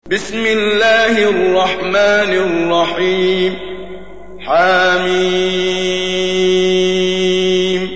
بسم الله الرحمن الرحيم حميم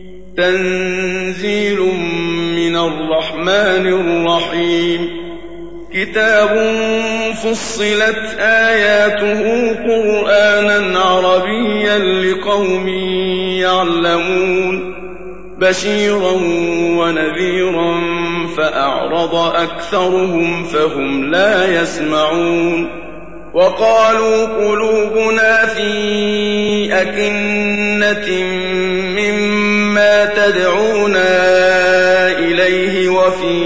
تنزيل من الرحمن الرحيم كتاب فصلت آياته قرآنا عربيا لقوم يعلمون بشيرا ونذيرا فأعرض أكثرهم فهم لا يسمعون وقالوا قلوبنا في أكنة مما تدعونا إليه وفي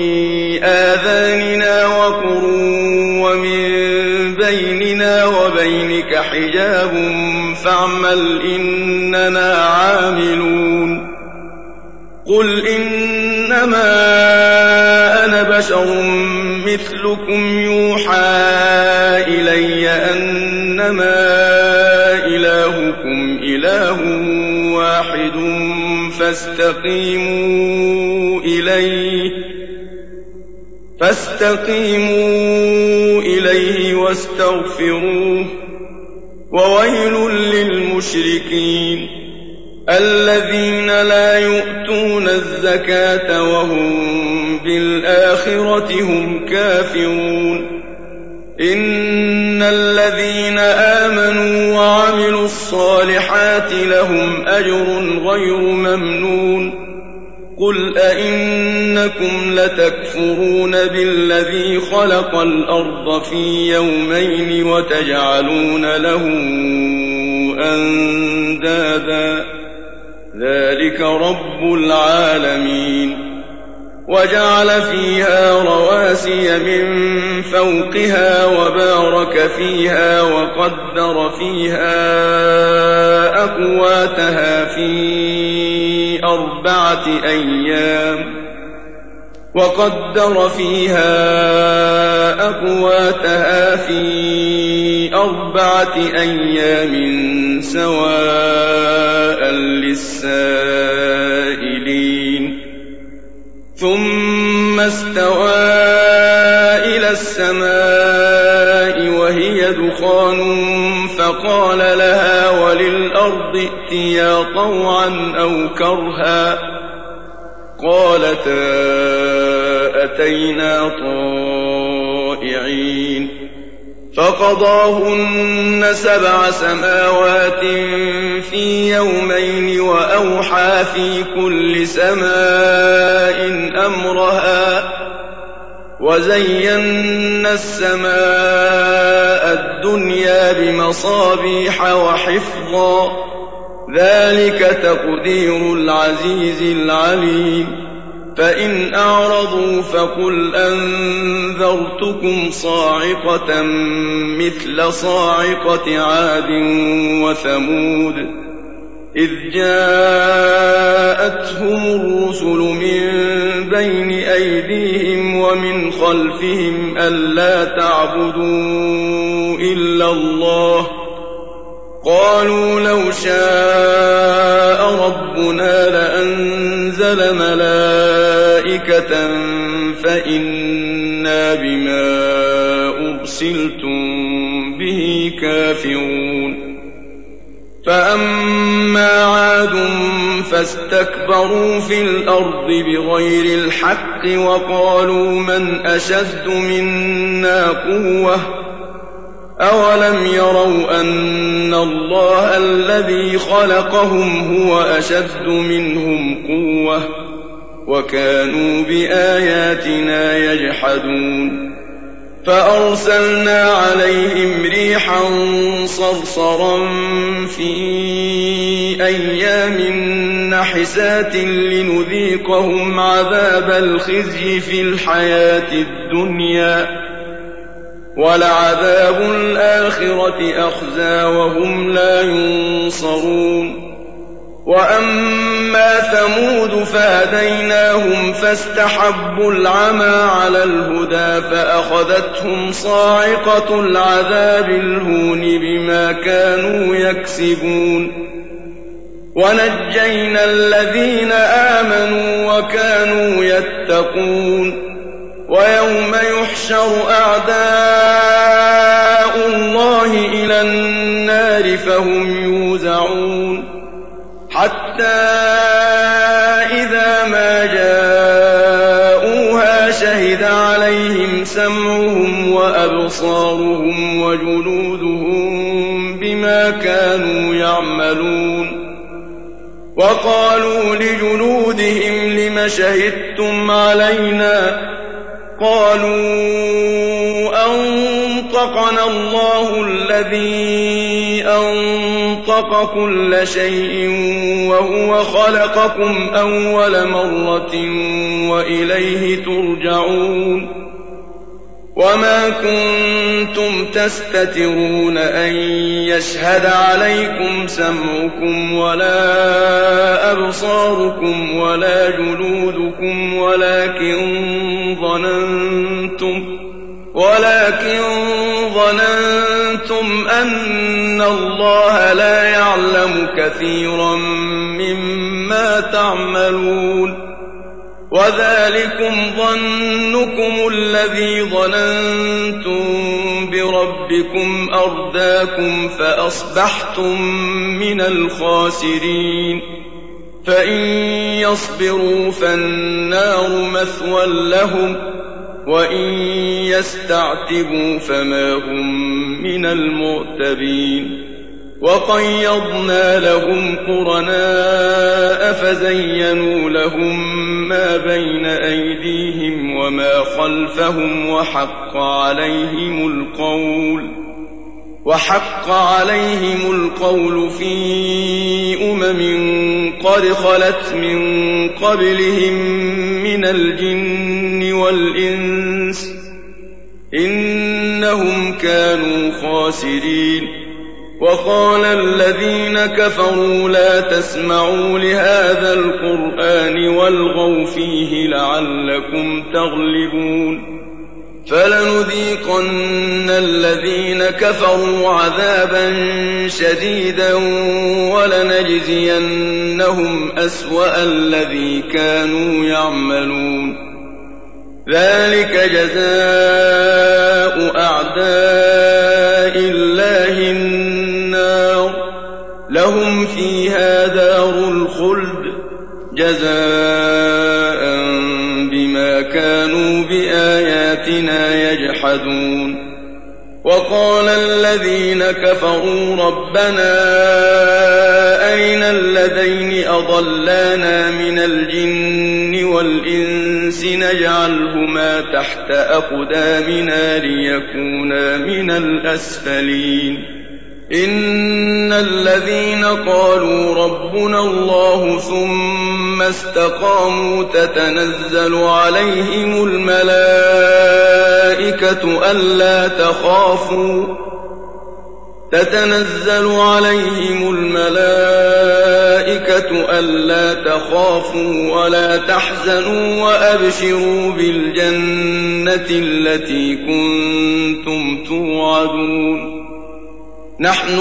آذاننا وقر ومن بيننا وبينك حجاب فاعمل إننا عاملون قل إنما أنا بشر مثلكم يوحى إلي أنما إلهكم إله واحد فاستقيموا إليه واستغفروه وويل للمشركين الذين لا يؤتون الزكاة وهم بالآخرة هم كافرون إن الذين آمنوا وعملوا الصالحات لهم أجر غير ممنون قل أئنكم لتكفرون بالذي خلق الأرض في يومين وتجعلون له أندادا ذلك رب العالمين وجعل فيها رواسي من فوقها وبارك فيها وقدر فيها أقواتها في أربعة أيام سواء للسائلين ثم استوى إلى السماء وهي دخان فقال لها وللأرض ائتيا طوعا أو كرها قالتا أتينا طائعين فقضاهن 7 سماوات في يومين وأوحى في كل سماء أمرها وزينا السماء الدنيا بمصابيح وحفظا ذلك تقدير العزيز العليم فإن أعرضوا فقل أنذرتكم صاعقة مثل صاعقة عاد وثمود إذ جاءتهم الرسل من بين أيديهم ومن خلفهم ألا تعبدوا إلا الله قالوا لو شاء ربنا لأنزل ملائكة فإنا بما أرسلتم به كافرون فأما عاد فاستكبروا في الأرض بغير الحق وقالوا من أشد منا قوة أولم يروا أن الله الذي خلقهم هو أشد منهم قوة وكانوا بآياتنا يجحدون فأرسلنا عليهم ريحا صرصرا في أيام نحسات لنذيقهم عذاب الخزي في الحياة الدنيا ولعذاب الآخرة أخزى وهم لا ينصرون وأما ثمود فهديناهم فاستحبوا العمى على الهدى فأخذتهم صاعقة العذاب الهون بما كانوا يكسبون ونجينا الذين آمنوا وكانوا يتقون ويوم يحشر أعداء الله إلى النار فهم يوزعون حتى إذا ما جاءوها شهد عليهم سمعهم وأبصارهم وجلودهم بما كانوا يعملون وقالوا لجلودهم لم شهدتم علينا قالوا أنطقنا الله الذي أنطق كل شيء وهو خلقكم أول مرة وإليه ترجعون وما كنتم تستترون أن يشهد عليكم سمعكم ولا أبصاركم ولا جلودكم ولكن ظننتم أن الله لا يعلم كثيرا مما تعملون وذلكم ظنكم الذي ظننتم بربكم أرداكم فأصبحتم من الخاسرين فإن يصبروا فالنار مثوى لهم وإن يستعتبوا فما هم من المعتبين وقيضنا لهم قرناء فزينوا لهم ما بين أيديهم وما خلفهم وحق عليهم القول في قد خلت من قبلهم من الجن والإنس إنهم كانوا خاسرين وقال الذين كفروا لا تسمعوا لهذا القرآن والغوا فيه لعلكم تغلبون فلنذيقن الذين كفروا عذابا شديدا ولنجزينهم أسوأ الذي كانوا يعملون ذلك جزاء أعداء الله النار لهم فيها دار الخلد جزاء بما كانوا بآياتنا يجحدون وقال الذين كفروا ربنا أرنا الذين أضلانا من الجن والإنس نجعلهما تحت أقدامنا ليكونا من الأسفلين إن الذين قالوا ربنا الله ثم استقاموا تتنزل عليهم الملائكة ألا تخافوا ولا تحزنوا وأبشروا بالجنة التي كنتم توعدون نحن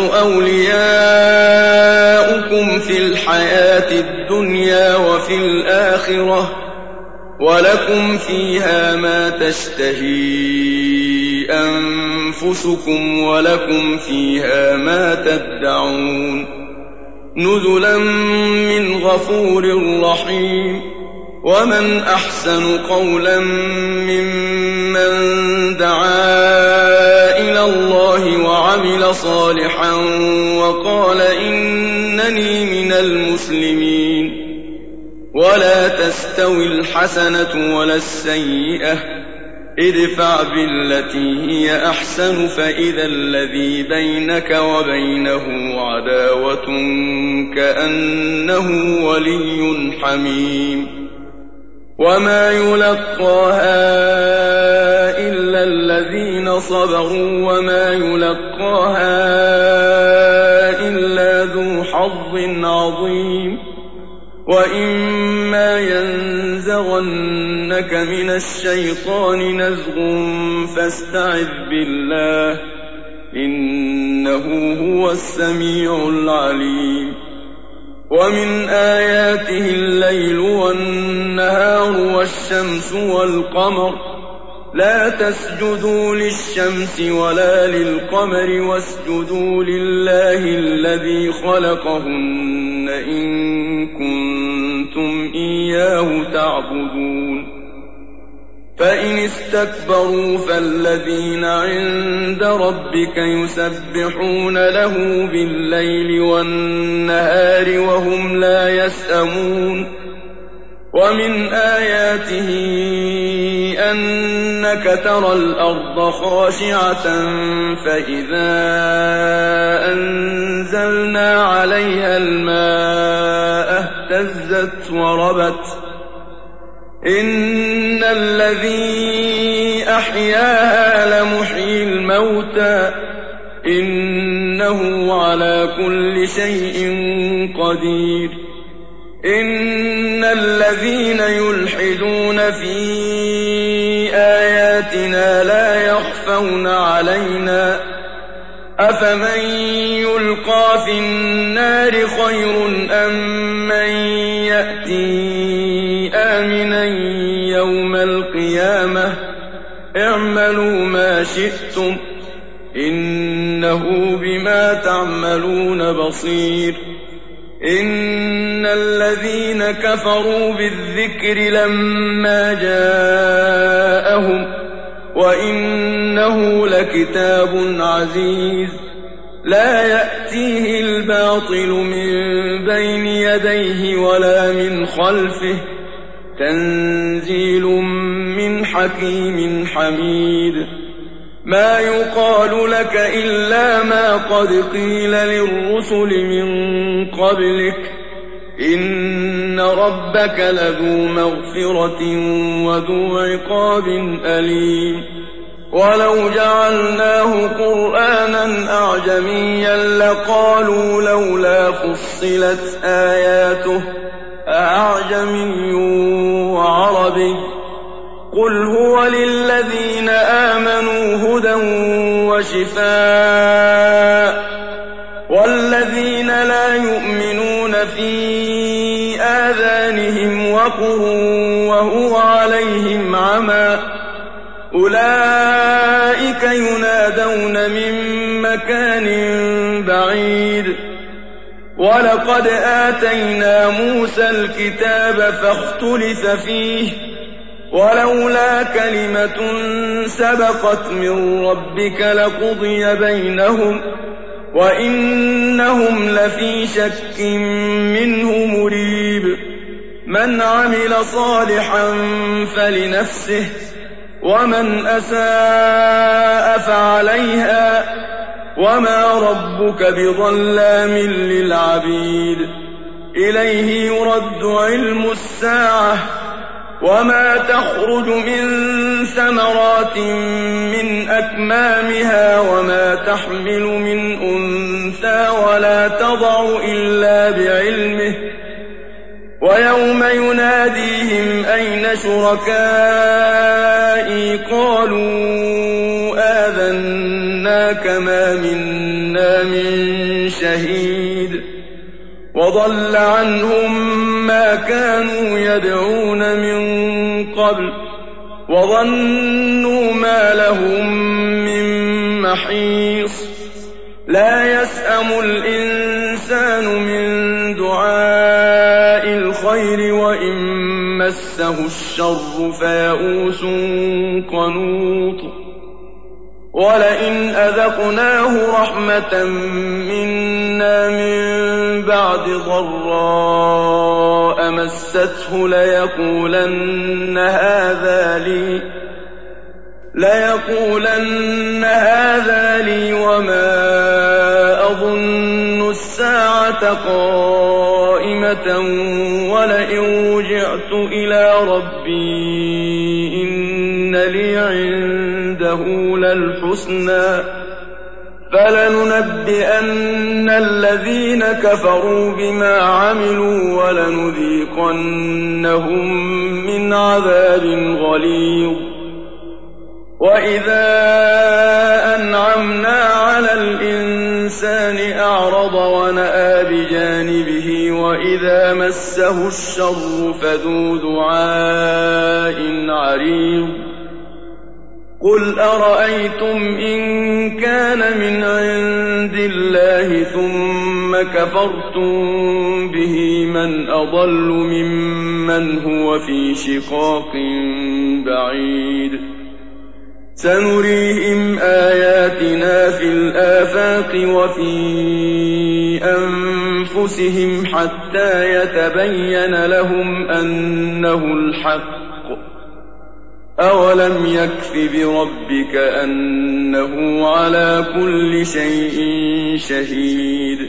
أولياؤكم في الحياة الدنيا وفي الآخرة ولكم فيها ما تشتهي أنفسكم ولكم فيها ما تدعون نزلا من غفور رحيم ومن أحسن قولا ممن دعا إلى الله وعمل صالحا وقال إنني من المسلمين ولا تستوي الحسنة ولا السيئة ادفع بالتي هي أحسن فإذا الذي بينك وبينه عداوة كأنه ولي حميم وما يلقاها إلا الذين صبروا وما يلقاها إلا ذو حظ عظيم وإما ينزغنك من الشيطان نزغ فاستعذ بالله إنه هو السميع العليم ومن آياته الليل والنهار والشمس والقمر لا تسجدوا للشمس ولا للقمر واسجدوا لله الذي خلقهن إن كنتم إياه تعبدون فإن استكبروا فالذين عند ربك يسبحون له بالليل والنهار وهم لا يسأمون ومن آياته أنك ترى الأرض خاشعة فإذا أنزلنا عليها الماء اهتزت وربت إن الذي أحياها لمحيي الموتى إنه على كل شيء قدير إن الذين يلحدون في آياتنا لا يخفون علينا أفمن يلقى في النار خير أم من يأتي آمنا يوم القيامة اعملوا ما شئتم إنه بما تعملون بصير إن الذين كفروا بالذكر لما جاءهم وإنه لكتاب عزيز لا يأتيه الباطل من بين يديه ولا من خلفه تنزيل من حكيم حميد ما يقال لك إلا ما قد قيل للرسل من قبلك إن ربك لذو مغفرة وذو عقاب أليم ولو جعلناه قرآنا أعجميا لقالوا لولا فصلت آياته أعجمي وعربي قل هو للذين آمنوا هدى وشفاء والذين لا يؤمنون في آذانهم وقر وهو عليهم عمى أولئك ينادون من مكان بعيد ولقد آتينا موسى الكتاب فاختلف فيه ولولا كلمة سبقت من ربك لقضي بينهم وإنهم لفي شك منه مريب من عمل صالحا فلنفسه ومن أساء فعليها وما ربك بظلام للعبيد إليه يرد علم الساعة وما تخرج من ثمرات من أكمامها وما تحمل من أنثى ولا تضع إلا بعلمه ويوم يناديهم أين شركائي قالوا آذناك ما منا من شهيد وضل عنهم ما كانوا يدعون من قبل وظنوا ما لهم من محيص لا يسأم الإنسان من دعاء الخير وإن مسه الشر فيئوس قنوط ولئن أذقناه رحمة منا من بعد ضراء مسته ليقولن هذا لي وما أظن الساعة قائمة ولئن رجعت إلى ربي إن لي عنده للحسنى فلننبئن الذين كفروا بما عملوا ولنذيقنهم من عذاب غليظ وإذا أنعمنا على الإنسان أعرض ونأى بجانبه وإذا مسه الشر فذو دعاء عريض قل أرأيتم إن كان من عند الله ثم كفرتم به من أضل ممن هو في شقاق بعيد سنريهم آياتنا في الآفاق وفي أنفسهم حتى يتبين لهم أنه الحق أولم يكف بربك أنه على كل شيء شهيد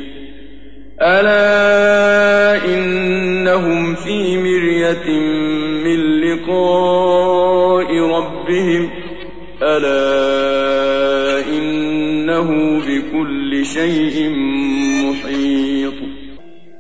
ألا إنهم في مرية من لقاء ربهم ألا إنه بكل شيء محيط